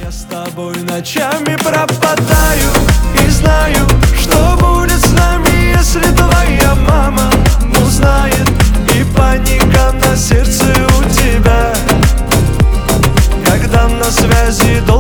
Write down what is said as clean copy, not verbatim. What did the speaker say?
Я с тобой ночами пропадаю и знаю, что будет с нами, если твоя мама узнает. И паника на сердце у тебя, когда на связи